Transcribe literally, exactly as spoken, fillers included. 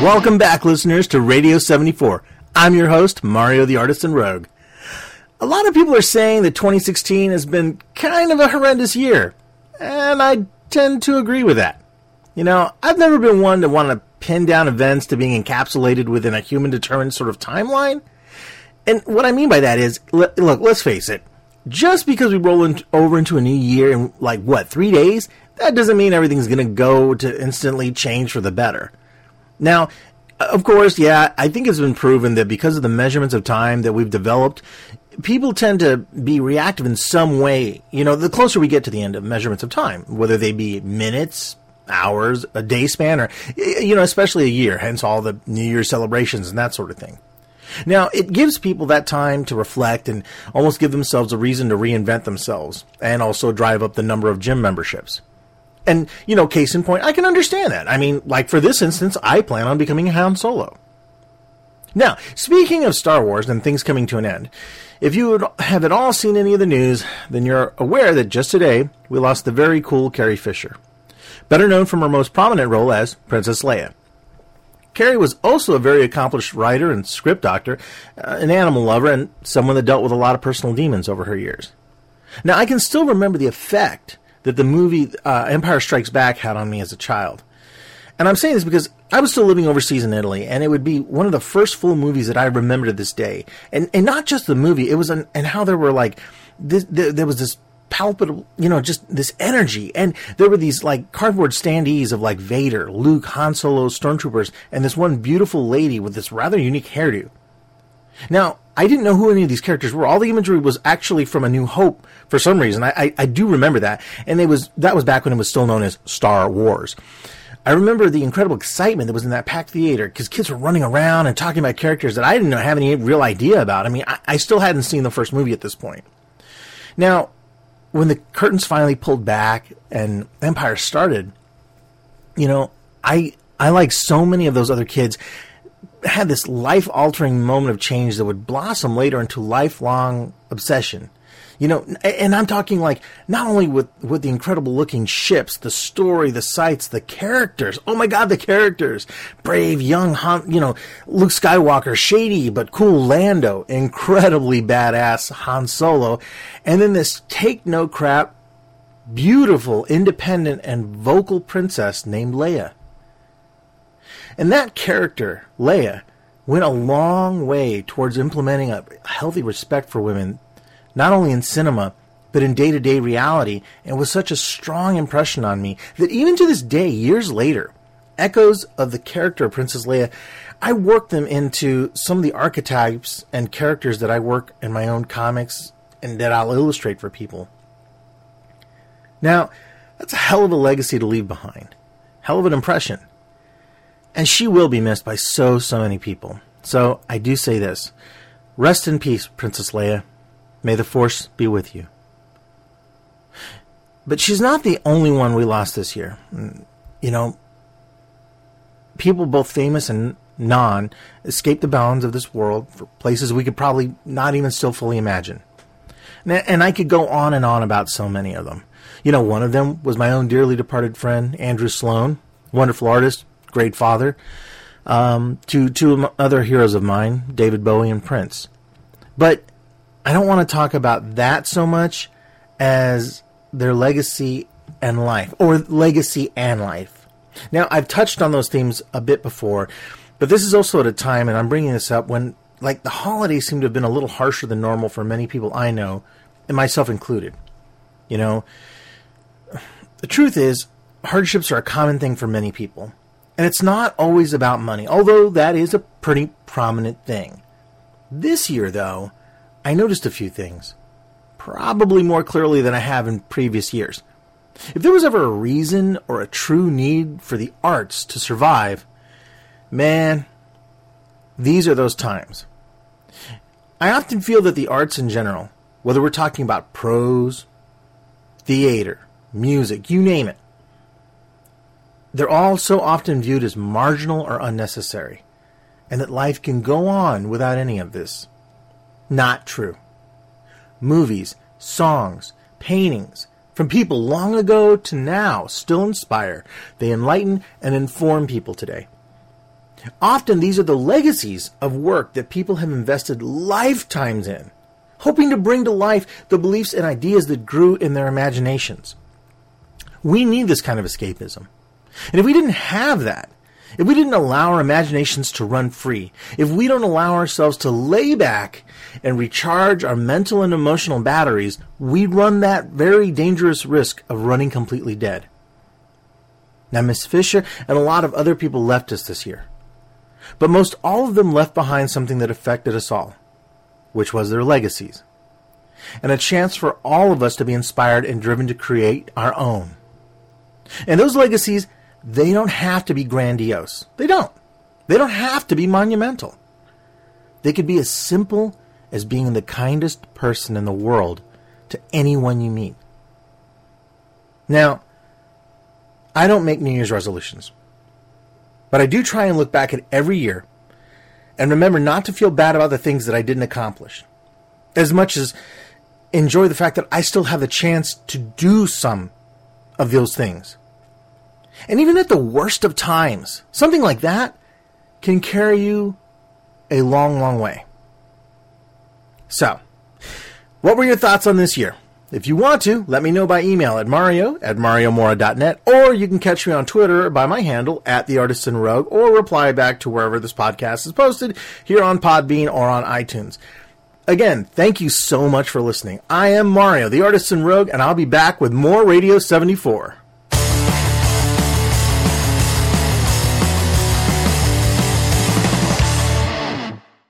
Welcome back, listeners, to Radio seventy-four. I'm your host, Mario the Artisan Rogue. A lot of people are saying that twenty sixteen has been kind of a horrendous year, and I tend to agree with that. You know, I've never been one to want to pin down events to being encapsulated within a human-determined sort of timeline. And what I mean by that is, look, let's face it, just because we roll in, over into a new year in, like, what, three days, that doesn't mean everything's going to go to instantly change for the better. Now, of course, yeah, I think it's been proven that because of the measurements of time that we've developed, people tend to be reactive in some way, you know, the closer we get to the end of measurements of time, whether they be minutes, hours, a day span, or, you know, especially a year, hence all the New Year's celebrations and that sort of thing. Now, it gives people that time to reflect and almost give themselves a reason to reinvent themselves and also drive up the number of gym memberships. And, you know, case in point, I can understand that. I mean, like for this instance, I plan on becoming a Han Solo. Now, speaking of Star Wars and things coming to an end, if you would have at all seen any of the news, then you're aware that just today, we lost the very cool Carrie Fisher, better known from her most prominent role as Princess Leia. Carrie was also a very accomplished writer and script doctor, uh, an animal lover, and someone that dealt with a lot of personal demons over her years. Now, I can still remember the effect that the movie uh, Empire Strikes Back had on me as a child. And I'm saying this because I was still living overseas in Italy, and it would be one of the first full movies that I remember to this day. And and not just the movie, it was an, and how there were like, this, there, there was this palpable, you know, just this energy. And there were these like cardboard standees of like Vader, Luke, Han Solo, stormtroopers, and this one beautiful lady with this rather unique hairdo. Now, I didn't know who any of these characters were. All the imagery was actually from A New Hope for some reason. I, I, I do remember that. And it was that was back when it was still known as Star Wars. I remember the incredible excitement that was in that packed theater because kids were running around and talking about characters that I didn't have any real idea about. I mean, I, I still hadn't seen the first movie at this point. Now, when the curtains finally pulled back and Empire started, you know, I I like so many of those other kids had this life-altering moment of change that would blossom later into lifelong obsession. You know, and I'm talking like not only with, with the incredible-looking ships, the story, the sights, the characters. Oh my God, the characters! Brave, young, Han, you know, Luke Skywalker, shady but cool Lando, incredibly badass Han Solo, and then this take-no-crap, beautiful, independent, and vocal princess named Leia. And that character, Leia, went a long way towards implementing a healthy respect for women, not only in cinema, but in day-to-day reality, and was such a strong impression on me that even to this day, years later, echoes of the character of Princess Leia, I work them into some of the archetypes and characters that I work in my own comics and that I'll illustrate for people. Now, that's a hell of a legacy to leave behind. Hell of an impression. And she will be missed by so, so many people. So, I do say this. Rest in peace, Princess Leia. May the Force be with you. But she's not the only one we lost this year. You know, people both famous and non escaped the bounds of this world for places we could probably not even still fully imagine. And I could go on and on about so many of them. You know, one of them was my own dearly departed friend, Andrew Sloan, wonderful artist, great father, um, to two other heroes of mine, David Bowie and Prince. But I don't want to talk about that so much as their legacy and life, or legacy and life. Now, I've touched on those themes a bit before, but this is also at a time, and I'm bringing this up, when like the holidays seem to have been a little harsher than normal for many people I know, and myself included. You know, the truth is, hardships are a common thing for many people. And it's not always about money, although that is a pretty prominent thing. This year, though, I noticed a few things, probably more clearly than I have in previous years. If there was ever a reason or a true need for the arts to survive, man, these are those times. I often feel that the arts in general, whether we're talking about prose, theater, music, you name it, they're all so often viewed as marginal or unnecessary, and that life can go on without any of this. Not true. Movies, songs, paintings, from people long ago to now, still inspire. They enlighten and inform people today. Often these are the legacies of work that people have invested lifetimes in, hoping to bring to life the beliefs and ideas that grew in their imaginations. We need this kind of escapism. And if we didn't have that, if we didn't allow our imaginations to run free, if we don't allow ourselves to lay back and recharge our mental and emotional batteries, we run that very dangerous risk of running completely dead. Now, Miss Fisher and a lot of other people left us this year. But most all of them left behind something that affected us all, which was their legacies, and a chance for all of us to be inspired and driven to create our own. And those legacies, they don't have to be grandiose. They don't. They don't have to be monumental. They could be as simple as being the kindest person in the world to anyone you meet. Now, I don't make New Year's resolutions, but I do try and look back at every year and remember not to feel bad about the things that I didn't accomplish, as much as enjoy the fact that I still have the chance to do some of those things. And even at the worst of times, something like that can carry you a long, long way. So, what were your thoughts on this year? If you want to, let me know by email at mario at mario mora dot net, or you can catch me on Twitter by my handle, at the Artisan Rogue, or reply back to wherever this podcast is posted, here on Podbean or on iTunes. Again, thank you so much for listening. I am Mario, the Artisan Rogue, and I'll be back with more Radio seventy-four.